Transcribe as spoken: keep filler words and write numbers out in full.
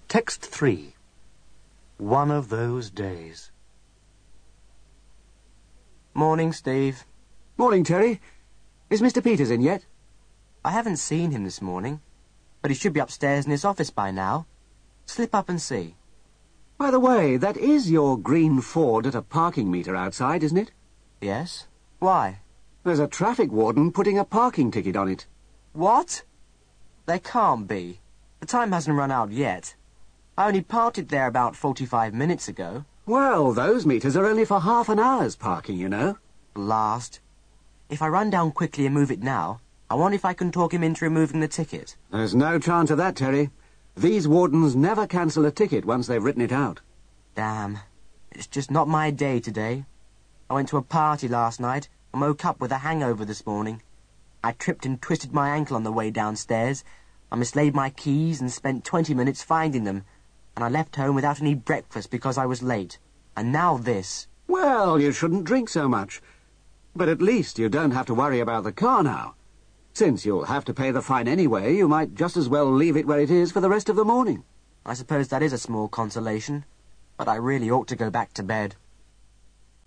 Text three. One of those days. Morning, Steve. Morning, Terry. Is Mister Peters in yet? I haven't seen him this morning, but he should be upstairs in his office by now. Slip up and see. By the way, that is your green Ford at a parking meter outside, isn't it? Yes? Why? There's a traffic warden putting a parking ticket on it. What? There can't be. The time hasn't run out yet. I only parked it there about forty-five minutes ago. Well, those meters are only for half an hour's parking, you know. Blast. If I run down quickly and move it now, I wonder if I can talk him into removing the ticket. There's no chance of that, Terry. These wardens never cancel a ticket once they've written it out. Damn. It's just not my day today. I went to a party last night and woke up with a hangover this morning. I tripped and twisted my ankle on the way downstairs. I mislaid my keys and spent twenty minutes finding them. And I left home without any breakfast because I was late. And now this. Well, you shouldn't drink so much. But at least you don't have to worry about the car now. Since you'll have to pay the fine anyway, you might just as well leave it where it is for the rest of the morning. I suppose that is a small consolation. But I really ought to go back to bed.